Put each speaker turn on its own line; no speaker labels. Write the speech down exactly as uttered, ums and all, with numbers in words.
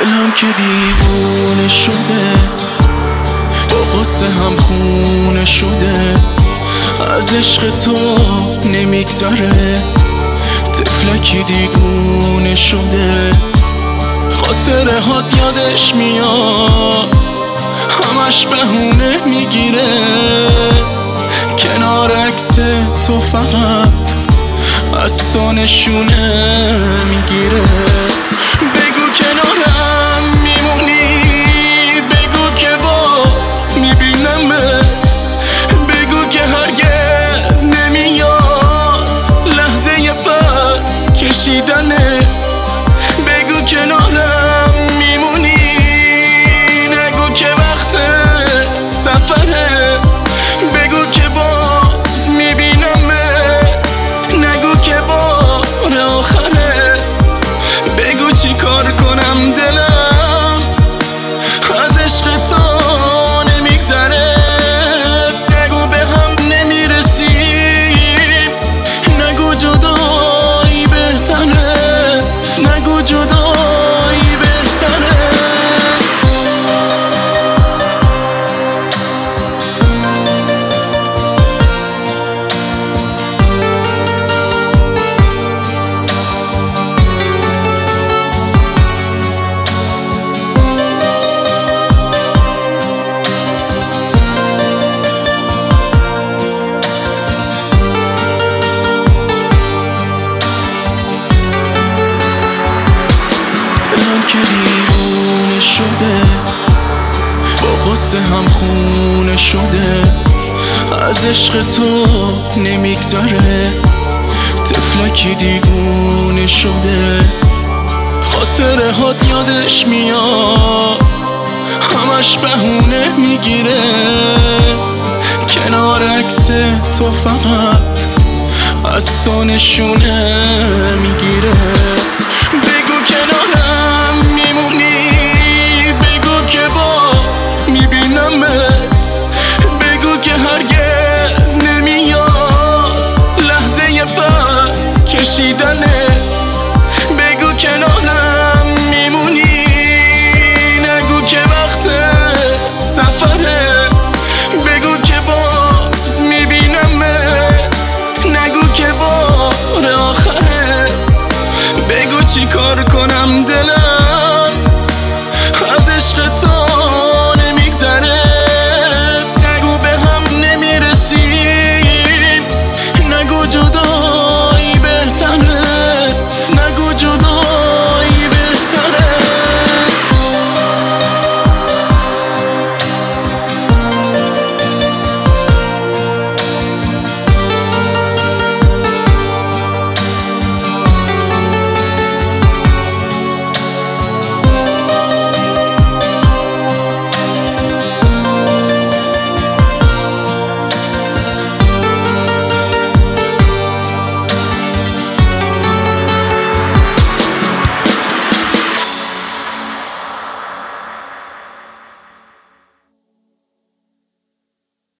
دلم که دیوونه شده، با قصه هم خونه شده، از عشق تو نمیگذره. طفلکی دیوونه شده، خاطره هات یادش میاد، همش بهونه میگیره. کنار عکس تو فقط از تو نشونه میگیره. بگو کنارم میمونی، بگو که باز میبینمت، بگو که هرگز نمیاد لحظه پر کشیدنت. بگو کنارم میمونی، نگو که وقت سفره، بگو که باز میبینمت، نگو که بار آخره. بگو چی کار کنم دلم از عشق تو نمیگذره. نگو به هم نمیرسیم، نگو جدایی بهتره، نگو جدایی بهتره. دلم که دیوونه شده، با قصه هم خونه شده، از عشق تو نمیگذره. طفلکی دیوونه شده، خاطره هات یادش میاد، همش بهونه میگیره. کنار عکس تو فقط از تو نشونه میگیره. بگو کنارم میمونی، بگو که باز میبینمت، بگو که هرگز نمیاد لحظه پر کشیدنت. بگو کنارم میمونی، نگو که وقت سفره، بگو که باز میبینمت، نگو که بار آخره. بگو چی کار کنم دلم